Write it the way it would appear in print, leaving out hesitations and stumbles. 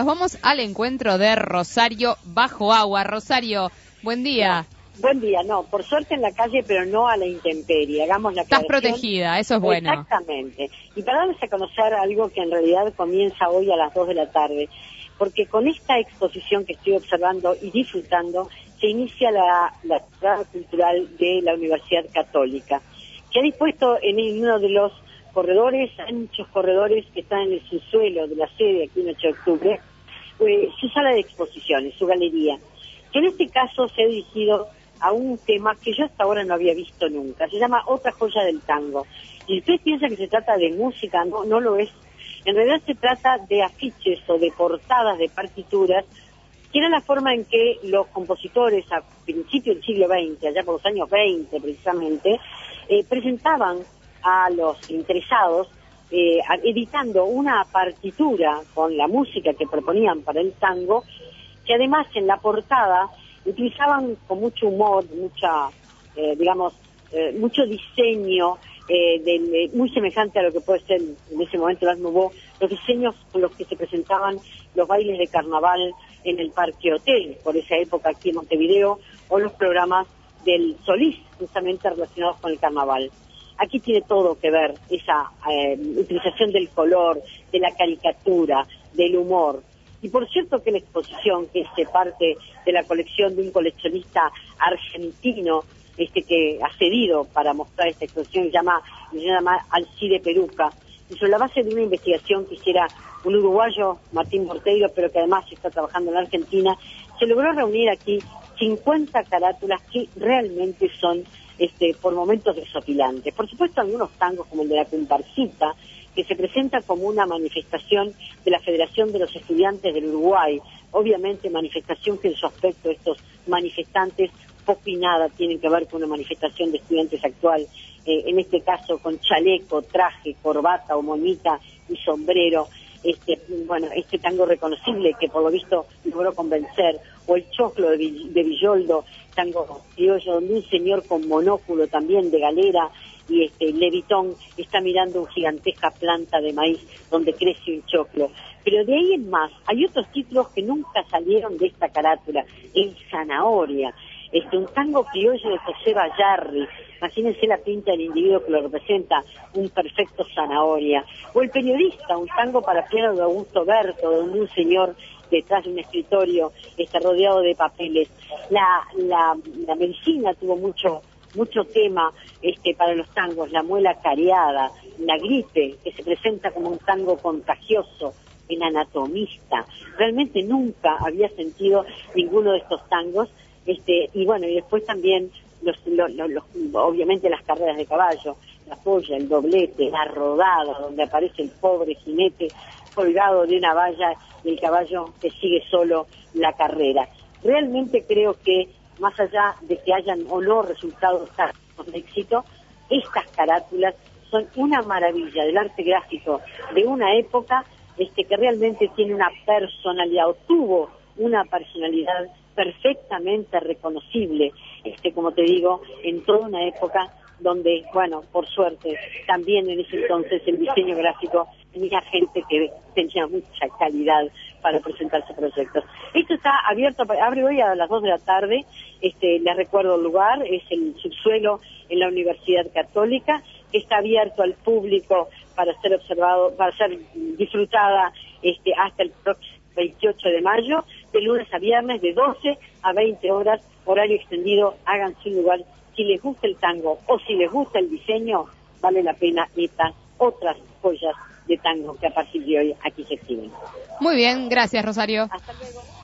nos vamos al encuentro de Rosario Bajo Agua. Rosario, buen día. Buen día, no, por suerte en la calle, pero no a la intemperie, hagamos la Estás aclaración. protegida, eso es bueno. Exactamente. Y para darles a conocer algo que en realidad comienza hoy a las 2 de la tarde, porque con esta exposición que estoy observando y disfrutando, se inicia la temporada cultural de la Universidad Católica, que ha dispuesto en uno de los corredores, hay muchos corredores que están en el subsuelo de la sede aquí en 8 de octubre, su sala de exposiciones, su galería, que en este caso se ha dirigido a un tema que yo hasta ahora no había visto nunca. Se llama Otra joya del tango. Y usted piensa que se trata de música, no lo es. En realidad se trata de afiches o de portadas de partituras, que era la forma en que los compositores a principios del siglo XX, allá por los años 20 precisamente, presentaban a los interesados editando una partitura con la música que proponían para el tango, que además en la portada utilizaban con mucho humor, mucho diseño, muy semejante a lo que puede ser en ese momento las Nouveau, los diseños con los que se presentaban los bailes de carnaval en el Parque Hotel, por esa época aquí en Montevideo, o los programas del Solís, justamente relacionados con el carnaval. Aquí tiene todo que ver esa utilización del color, de la caricatura, del humor. Y por cierto que la exposición, que es parte de la colección de un coleccionista argentino, que ha cedido para mostrar esta exposición, se llama Alcide Peruca, y sobre la base de una investigación que hiciera un uruguayo, Martín Morteiro, pero que además está trabajando en la Argentina, se logró reunir aquí 50 carátulas que realmente son por momentos desopilantes. Por supuesto, algunos tangos como el de la Comparsita, que se presenta como una manifestación de la Federación de los Estudiantes del Uruguay, obviamente manifestación que en su aspecto estos manifestantes poco y nada tienen que ver con una manifestación de estudiantes actual, en este caso con chaleco, traje, corbata o moñita y sombrero, este tango reconocible que por lo visto logró convencer, o el choclo de Villoldo, tango criollo, donde un señor con monóculo también de galera y levitón está mirando una gigantesca planta de maíz donde crece un choclo. Pero de ahí en más, hay otros títulos que nunca salieron de esta carátula. El Zanahoria, un tango criollo de José Bayarri, imagínense la pinta del individuo que lo representa, un perfecto Zanahoria. O El Periodista, un tango para piano de Augusto Berto, donde un señor detrás de un escritorio está rodeado de papeles. La medicina tuvo mucho tema para los tangos, la muela cariada, la gripe, que se presenta como un tango contagioso, el Anatomista. Realmente nunca había sentido ninguno de estos tangos, y después también obviamente las carreras de caballo, la polla, el doblete, la rodada, donde aparece el pobre jinete colgado de una valla y el caballo que sigue solo la carrera. Realmente creo que más allá de que hayan o no resultados con éxito, estas carátulas son una maravilla del arte gráfico de una época que realmente tiene una personalidad, o tuvo una personalidad perfectamente reconocible, como te digo, en toda una época donde, por suerte, también en ese entonces el diseño gráfico tenía gente que tenía mucha calidad para presentar sus proyectos. Esto está abierto, abre hoy a las 2 de la tarde, les recuerdo el lugar, es el subsuelo en la Universidad Católica, que está abierto al público para ser observado, para ser disfrutada hasta el próximo 28 de mayo, de lunes a viernes, de 12 a 20 horas, horario extendido. Háganse un lugar. Si les gusta el tango o si les gusta el diseño, vale la pena estas otras joyas de tango que a partir de hoy aquí se exhiben. Muy bien, gracias Rosario. Hasta luego.